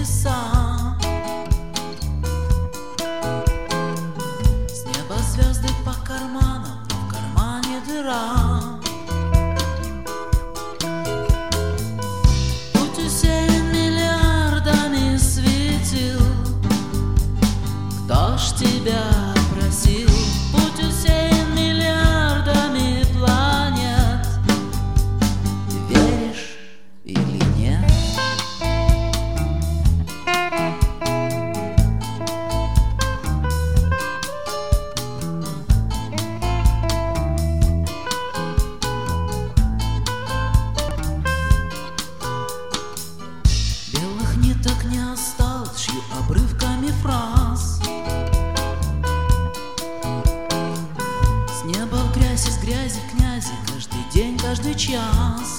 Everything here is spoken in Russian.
небеса. С неба звезды по карманам, в кармане дыра. Путь усеян миллиардами светил. Кто ж тебя просил? Путь усеян миллиардами планет. Ты веришь или нет? Белых ниток не осталось, шью обрывками фраз. С неба в грязь, из грязи в князи, каждый день, каждый час.